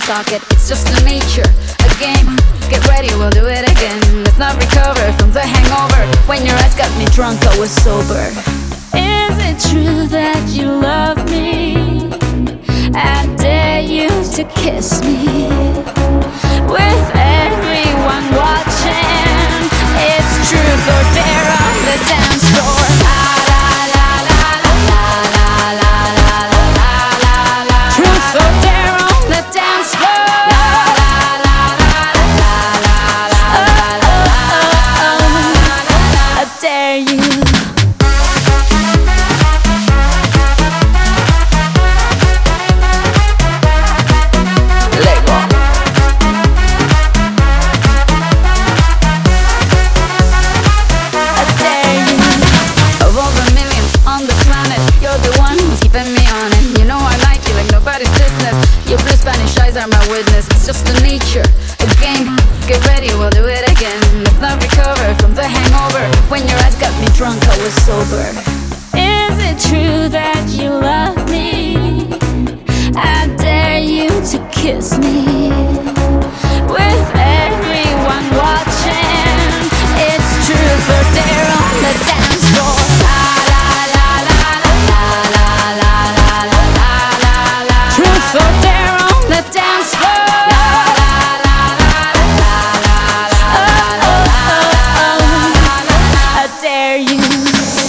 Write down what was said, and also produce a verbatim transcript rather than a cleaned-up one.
socket. It's just a nature, a game. Get ready, we'll do it again. Let's not recover from the hangover. When your eyes got me drunk, I was sober. Is it true that you love me? I dare you to kiss me. With everyone watching, it's truth or dare on the dance floor. La la la la la la la la la la la. Truth or dare on the dance floor. La la la la la la la la la. I dare you. Your blue Spanish eyes are my witness. It's just a nature, a game. Get ready, we'll do it again. Let's not recover from the hangover. When your eyes got me drunk, I was sober. Is it true that you love me? I dare you to kiss me. With everyone watching, it's truth or dare on the dance floor. La la la la la la la la la la la. Truth or dare. The dance floor. La la la la la la la la la la. I dare you.